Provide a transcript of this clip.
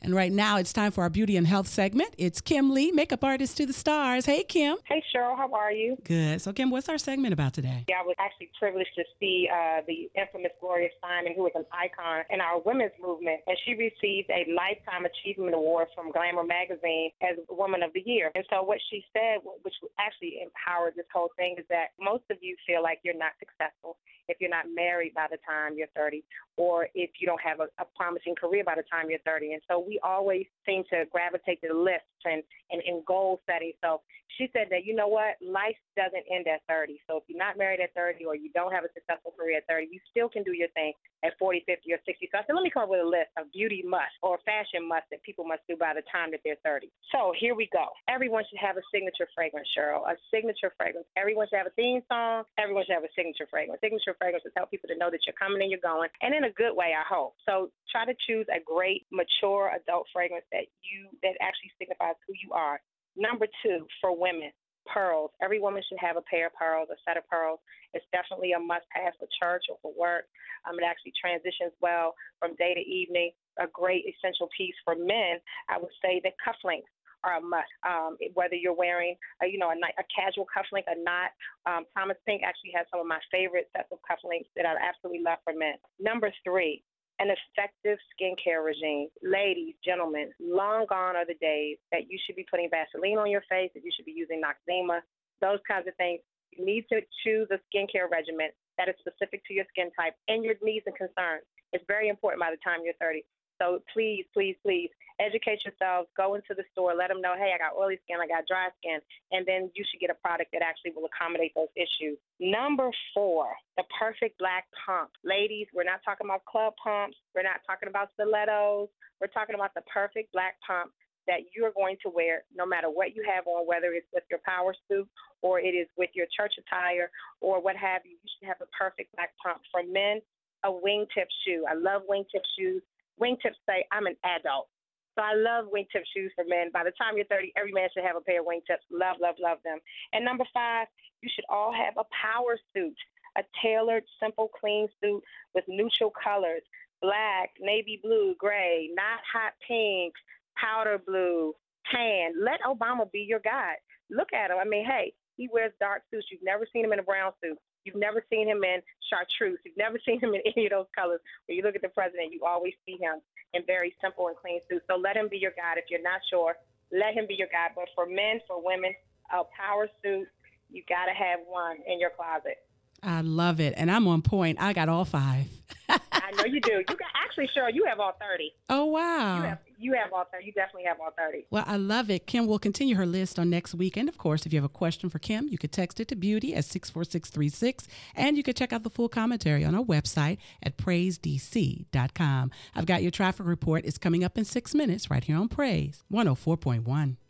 And right now it's time for our beauty and health segment. It's Kim Lee, makeup artist to the stars. Hey, Kim. Hey, Cheryl. How are you? Good. So, Kim, what's our segment about today? Yeah, I was actually privileged to see the infamous Gloria Steinem, who was an icon in our women's movement, and she received a Lifetime Achievement Award from Glamour magazine as Woman of the Year. And so what she said, which actually empowered this whole thing, is that most of you feel like you're not successful if you're not married by the time you're 30, or if you don't have a promising career by the time you're 30. And so we always seem to gravitate to lists and goal setting. So she said that, you know what, life doesn't end at 30. So if you're not married at 30 or you don't have a successful career at 30, you still can do your thing at 40, 50, or 60. So I said, let me come up with a list of beauty must or fashion must that people must do by the time that they're 30. So here we go. Everyone should have a signature fragrance, Cheryl, a signature fragrance. Everyone should have a theme song. Everyone should have a signature fragrance. Signature fragrance will tell people to know that you're coming and you're going, and in a good way, I hope. So try to choose a great, mature adult fragrance that actually signifies who you are. Number 2, for women, pearls. Every woman should have a pair of pearls, a set of pearls. It's definitely a must-have for church or for work. It actually transitions well from day to evening. A great essential piece for men, I would say that cufflinks are a must. Whether you're wearing, a casual cufflink or not, Thomas Pink actually has some of my favorite sets of cufflinks that I absolutely love for men. Number 3, an effective skincare regime. Ladies, gentlemen, long gone are the days that you should be putting Vaseline on your face, that you should be using Noxzema, those kinds of things. You need to choose a skincare regimen that is specific to your skin type and your needs and concerns. It's very important by the time you're 30. So please, please, please educate yourselves. Go into the store. Let them know, hey, I got oily skin, I got dry skin, and then you should get a product that actually will accommodate those issues. Number 4, the perfect black pump. Ladies, we're not talking about club pumps. We're not talking about stilettos. We're talking about the perfect black pump that you're going to wear no matter what you have on, whether it's with your power suit or it is with your church attire or what have you. You should have the perfect black pump. For men, a wingtip shoe. I love wingtip shoes. Wingtips say I'm an adult. So I love wingtip shoes for men. By the time you're 30, every man should have a pair of wingtips. Love, love, love them. And number 5, you should all have a power suit, a tailored, simple, clean suit with neutral colors, black, navy blue, gray, not hot pink, powder blue, tan. Let Obama be your guide. Look at him. I mean, hey, he wears dark suits. You've never seen him in a brown suit. You've never seen him in chartreuse. You've never seen him in any of those colors. When you look at the president, you always see him in very simple and clean suits. So let him be your guide. If you're not sure, let him be your guide. But for men, for women, a power suit, you got to have one in your closet. I love it. And I'm on point. I got all 5. I know you do. You got, actually, Cheryl, you have all 30. Oh, wow. You have all 30. You definitely have all 30. Well, I love it. Kim will continue her list on next week. And, of course, if you have a question for Kim, you could text it to Beauty at 64636. And you can check out the full commentary on our website at PraiseDC.com. I've got your traffic report. It's coming up in 6 minutes right here on Praise 104.1.